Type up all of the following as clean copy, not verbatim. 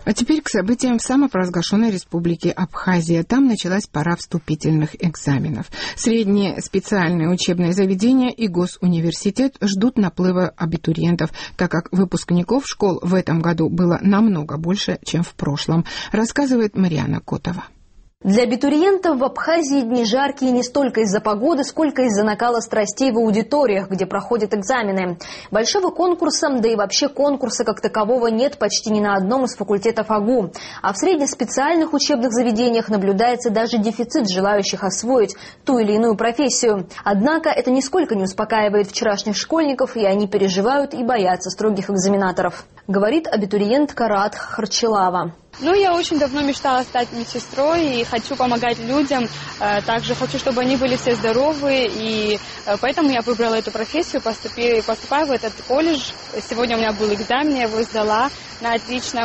А теперь к событиям в самопровозглашенной республике Абхазия. Там началась пора вступительных экзаменов. Средние специальные учебные заведения и госуниверситет ждут наплыва абитуриентов, так как выпускников школ в этом году было намного больше, чем в прошлом, рассказывает Марьяна Котова. Для абитуриентов в Абхазии дни жаркие не столько из-за погоды, сколько из-за накала страстей в аудиториях, где проходят экзамены. Большого конкурса, да и вообще конкурса как такового нет почти ни на одном из факультетов АГУ. А в средних специальных учебных заведениях наблюдается даже дефицит желающих освоить ту или иную профессию. Однако это нисколько не успокаивает вчерашних школьников, и они переживают и боятся строгих экзаменаторов. Говорит абитуриент Карат Харчилава. Я очень давно мечтала стать медсестрой и хочу помогать людям. Также хочу, чтобы они были все здоровы, и поэтому я выбрала эту профессию, поступаю в этот колледж. Сегодня у меня был экзамен, я его сдала на отлично.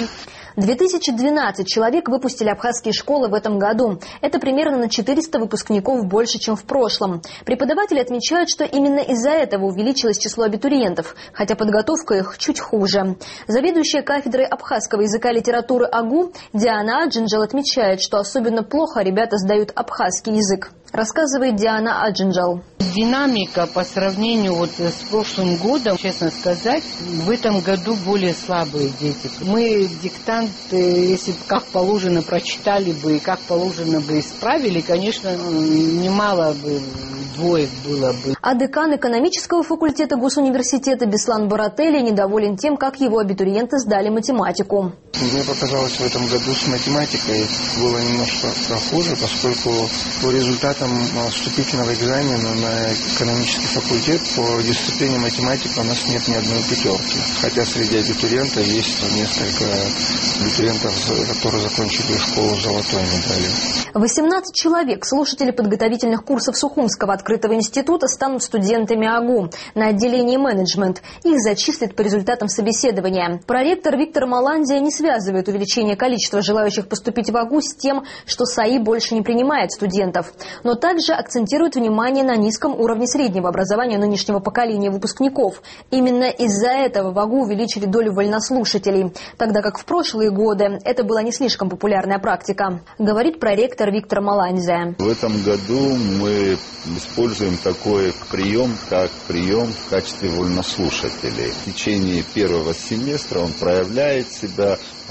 2012 человек выпустили абхазские школы в этом году. Это примерно на 400 выпускников больше, чем в прошлом. Преподаватели отмечают, что именно из-за этого увеличилось число абитуриентов, хотя подготовка их чуть хуже. Заведующая кафедрой абхазского языка и литературы АГУ Диана Аджинджал отмечает, что особенно плохо ребята сдают абхазский язык. Рассказывает Диана Аджинджал. Динамика по сравнению с прошлым годом, честно сказать, в этом году более слабые дети. Мы диктант, если бы как положено прочитали бы и как положено бы исправили, конечно, немало бы двоек было бы. А декан экономического факультета Госуниверситета Беслан Баратели недоволен тем, как его абитуриенты сдали математику. Мне показалось, в этом году с математикой было немножко хуже, поскольку по результатам вступительного экзамена на экономический факультет по дисциплине математика у нас нет ни одной пятерки. Хотя среди абитуриентов есть несколько абитуриентов, которые закончили школу с золотой медалью. 18 человек, слушатели подготовительных курсов Сухумского открытого института, станут студентами АГУ на отделении менеджмент. Их зачислят по результатам собеседования. Проректор Виктор Маландия не связывает увеличение количества желающих поступить в АГУ с тем, что САИ больше не принимает студентов. Но также акцентирует внимание на низком уровне среднего образования нынешнего поколения выпускников. Именно из-за этого в АГУ увеличили долю вольнослушателей, тогда как в прошлые годы это была не слишком популярная практика, говорит проректор Виктор Маландия. В этом году мы используем такой прием, как прием в качестве вольнослушателей. В течение первого семестра он проявляет себя,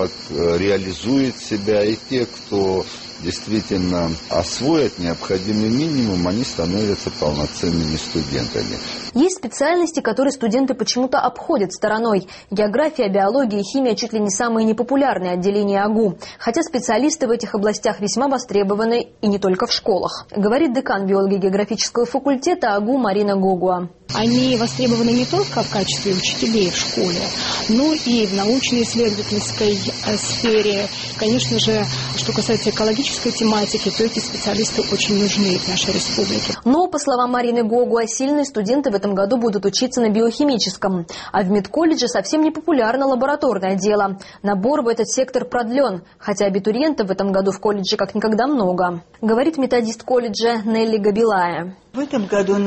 реализует себя, и те, кто действительно освоят необходимый минимум, они становятся полноценными студентами. Есть специальности, которые студенты почему-то обходят стороной. География, биология и химия чуть ли не самые непопулярные отделения АГУ. Хотя специалисты в этих областях весьма востребованы и не только в школах. Говорит декан биологии-географического факультета АГУ Марина Гогуа. Они востребованы не только в качестве учителей в школе, но и в научно-исследовательской сфере. Конечно же, что касается экологической тематики, то эти специалисты очень нужны в нашей республике. Но, по словам Марины Гогуа, сильные студенты в этом году будут учиться на биохимическом. А в медколледже совсем не популярно лабораторное дело. Набор в этот сектор продлен, хотя абитуриентов в этом году в колледже как никогда много. Говорит методист колледжа Нелли Габилая. В этом году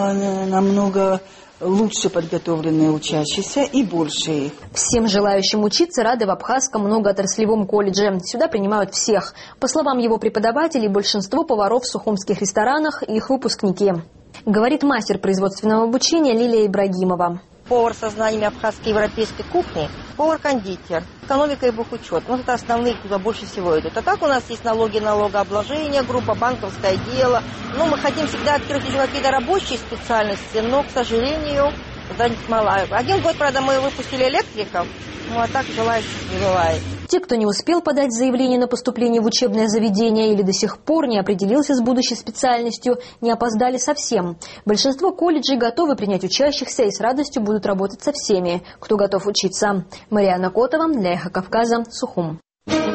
намного лучше подготовленные учащиеся и больше их. Всем желающим учиться рады в Абхазском многоотраслевом колледже. Сюда принимают всех. По словам его преподавателей, большинство поваров в сухумских ресторанах и их выпускники. Говорит мастер производственного обучения Лилия Ибрагимова. Повар со знаниями абхазской и европейской кухни, повар-кондитер, экономика и бухучет. Это основные, куда больше всего идут. А так у нас есть налоги, налогообложение, группа, банковское дело. Мы хотим всегда открыть еще какие-то рабочие специальности, но, к сожалению, занять мало. Один год, правда, мы выпустили электриков, а так желающих не бывает. Те, кто не успел подать заявление на поступление в учебное заведение или до сих пор не определился с будущей специальностью, не опоздали совсем. Большинство колледжей готовы принять учащихся и с радостью будут работать со всеми, кто готов учиться. Марьяна Котова для Эхо Кавказа, Сухум.